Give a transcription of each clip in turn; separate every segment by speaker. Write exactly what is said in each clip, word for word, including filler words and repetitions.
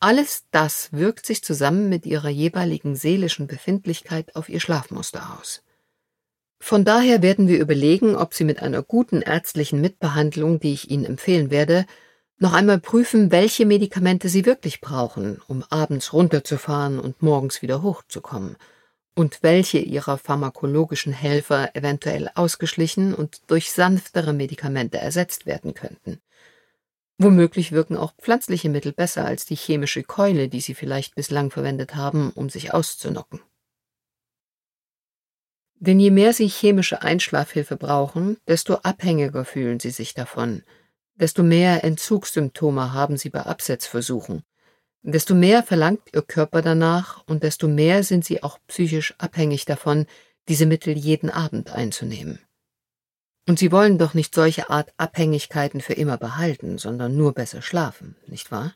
Speaker 1: Alles das wirkt sich zusammen mit ihrer jeweiligen seelischen Befindlichkeit auf ihr Schlafmuster aus. Von daher werden wir überlegen, ob Sie mit einer guten ärztlichen Mitbehandlung, die ich Ihnen empfehlen werde, noch einmal prüfen, welche Medikamente Sie wirklich brauchen, um abends runterzufahren und morgens wieder hochzukommen, und welche Ihrer pharmakologischen Helfer eventuell ausgeschlichen und durch sanftere Medikamente ersetzt werden könnten. Womöglich wirken auch pflanzliche Mittel besser als die chemische Keule, die Sie vielleicht bislang verwendet haben, um sich auszunocken. Denn je mehr Sie chemische Einschlafhilfe brauchen, desto abhängiger fühlen Sie sich davon, desto mehr Entzugssymptome haben Sie bei Absetzversuchen, desto mehr verlangt Ihr Körper danach und desto mehr sind Sie auch psychisch abhängig davon, diese Mittel jeden Abend einzunehmen. Und Sie wollen doch nicht solche Art Abhängigkeiten für immer behalten, sondern nur besser schlafen, nicht wahr?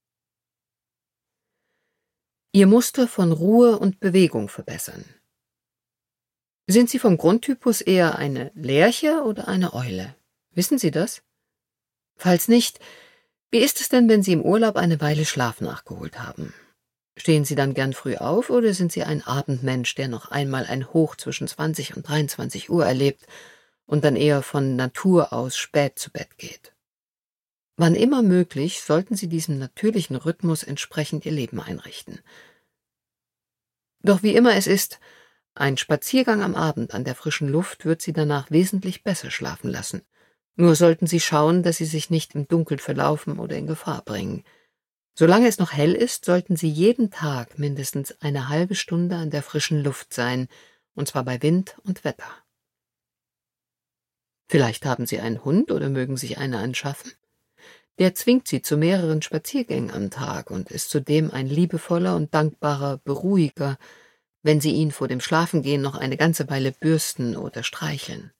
Speaker 1: Ihr Muster von Ruhe und Bewegung verbessern. Sind Sie vom Grundtypus eher eine Lerche oder eine Eule? Wissen Sie das? Falls nicht, wie ist es denn, wenn Sie im Urlaub eine Weile Schlaf nachgeholt haben? Stehen Sie dann gern früh auf oder sind Sie ein Abendmensch, der noch einmal ein Hoch zwischen zwanzig und dreiundzwanzig Uhr erlebt und dann eher von Natur aus spät zu Bett geht? Wann immer möglich, sollten Sie diesem natürlichen Rhythmus entsprechend Ihr Leben einrichten. Doch wie immer es ist, ein Spaziergang am Abend an der frischen Luft wird Sie danach wesentlich besser schlafen lassen. Nur sollten Sie schauen, dass Sie sich nicht im Dunkeln verlaufen oder in Gefahr bringen. Solange es noch hell ist, sollten Sie jeden Tag mindestens eine halbe Stunde an der frischen Luft sein, und zwar bei Wind und Wetter. Vielleicht haben Sie einen Hund oder mögen sich einen anschaffen? Der zwingt Sie zu mehreren Spaziergängen am Tag und ist zudem ein liebevoller und dankbarer Beruhiger, wenn Sie ihn vor dem Schlafengehen noch eine ganze Weile bürsten oder streicheln.